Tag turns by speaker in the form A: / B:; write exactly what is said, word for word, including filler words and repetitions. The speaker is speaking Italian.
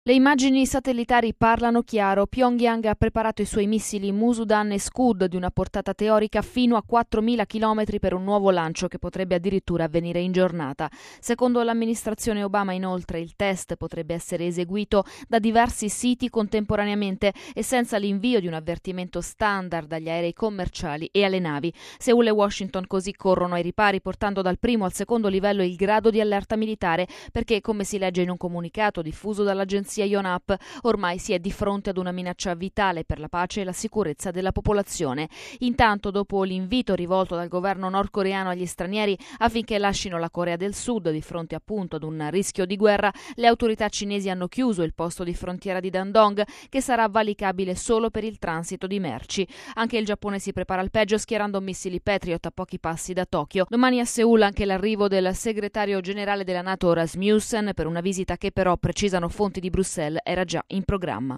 A: Le immagini satellitari parlano chiaro. Pyongyang ha preparato i suoi missili Musudan e Scud di una portata teorica fino a quattromila chilometri per un nuovo lancio che potrebbe addirittura avvenire in giornata. Secondo l'amministrazione Obama, inoltre, il test potrebbe essere eseguito da diversi siti contemporaneamente e senza l'invio di un avvertimento standard agli aerei commerciali e alle navi. Seul e Washington così corrono ai ripari, portando dal primo al secondo livello il grado di allerta militare, perché, come si legge in un comunicato diffuso dall'agenzia Yonhap, ormai si è di fronte ad una minaccia vitale per la pace e la sicurezza della popolazione. Intanto, dopo l'invito rivolto dal governo nordcoreano agli stranieri affinché lasciano la Corea del Sud di fronte appunto ad un rischio di guerra, le autorità cinesi hanno chiuso il posto di frontiera di Dandong, che sarà valicabile solo per il transito di merci. Anche il Giappone si prepara al peggio, schierando missili Patriot a pochi passi da Tokyo. Domani a Seul anche l'arrivo del segretario generale della NATO Rasmussen per una visita che però, precisano fonti di Bruxelles, era già in programma.